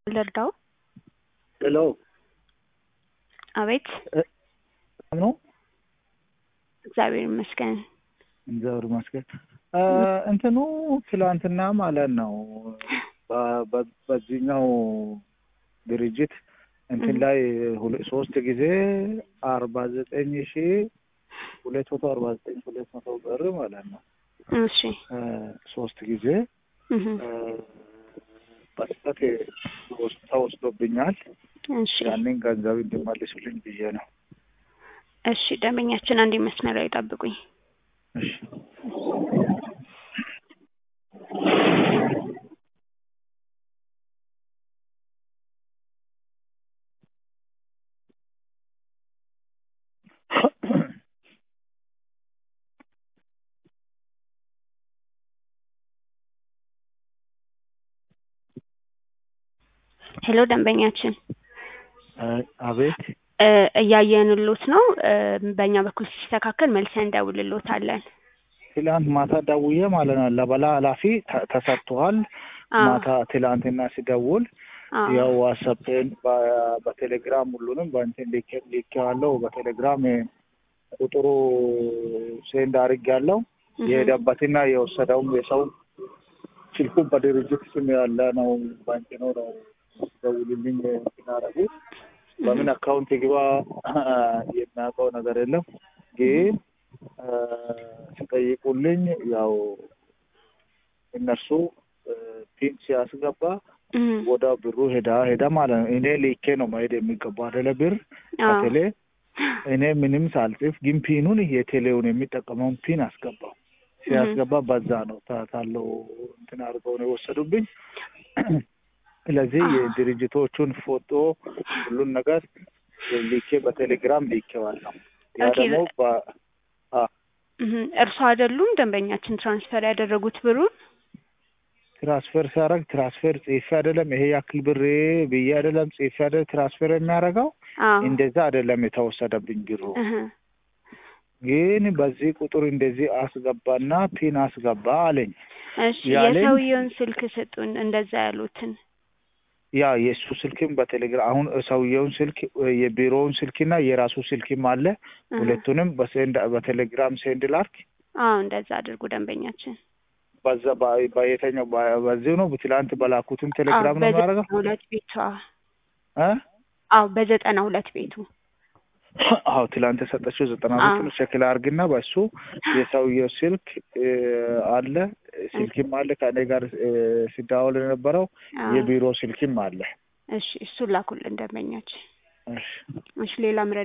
ልርዳው? ሄሎ አቤት። ነው እግዚአብሔር ይመስገን። እግዚአብሔር ይመስገን። እንትኑ ትላንትና ማለት ነው በዚህኛው ድርጅት እንትን ላይ 3 ጊዜ 49249 ብር ማለት ነው። እሺ 3 ጊዜ በስህተት ተወስዶብኛል። እሺ ያንን ገንዘብ እንዲመልሱልኝ ብዬ ነው። እሺ ደንበኛችን አንዴ መስመር ላይ ጠብቁኝ። እሺ ሄሎ ደንበኛችን አቤት። እያየንሎት ነው። በእኛ በኩል ሲስተካከል መልሰን እንደውልሎታለን። ትላንት ማታ ደውዬ ማለት ነው ለበላ ኃላፊ ተሰጥቷል። ማታ ትላንትና ሲደውል ያው ዋትስአፕን በቴሌግራም ሁሉንም በእንትን ልኬዋለሁ። በቴሌግራም ቁጥሩ ሴንድ አድርጌያለሁ። የሄደበትና የወሰደውም የሰው ስልኩ በድርጅት ስም ያለ ነው። ባንክ ነው ደውልልኝ እናረጉ በምን አካውንት ይግባ የሚያውቀው ነገር የለም። ግን ሲጠይቁልኝ ያው እነሱ ፒን ሲያስገባ ወደ ብሩ ሄዳ ማለት ነው። እኔ ልኬ ነው መሄድ የሚገባው አይደለ? ብር ከቴሌ እኔ ምንም ሳልጽፍ ግን ፒኑን የቴሌውን የሚጠቀመውን ፒን አስገባው። ሲያስገባ በዛ ነው ታታለው እንትን አድርገው ነው የወሰዱብኝ። ስለዚህ የድርጅቶቹን ፎቶ ሁሉን ነገር ልኬ በቴሌግራም ልኬዋለሁ። ያ ደግሞ እርሱ አይደሉም ደንበኛችን ትራንስፈር ያደረጉት ብሩን? ትራንስፈር ሲያደርግ ትራንስፈር ጽፌ አይደለም ይሄ ያክል ብር ብዬ አይደለም ጽፌ አይደል ትራንስፈር የሚያደርገው። እንደዛ አይደለም የተወሰደብኝ ብሩ። ግን በዚህ ቁጥር እንደዚህ አስገባና ፒን አስገባ አለኝ። እሺ የሰውየውን ስልክ ስጡን እንደዛ ያሉትን። ያ የሱ ስልክም በቴሌግራም አሁን ሰውየውን ስልክ የቢሮውን ስልክና የራሱ ስልክም አለ። ሁለቱንም በቴሌግራም ሴንድ ላርክ። እንደዛ አድርጉ ደንበኛችን። በዛ በየተኛው በዚህ ነው በትላንት በላኩትም ቴሌግራም ነው የሚያደርገው። በ92 ቤቱ በ92 ቤቱ ትላንት ተሰጠችው 92 ነው። ሸክላ አርግና በሱ የሰውየው ስልክ አለ ስልክም አለ ከኔ ጋር ሲዳውል የነበረው የቢሮ ስልክም አለ። እሺ እሱ ላኩልን ደንበኛችን። እሺ ሌላ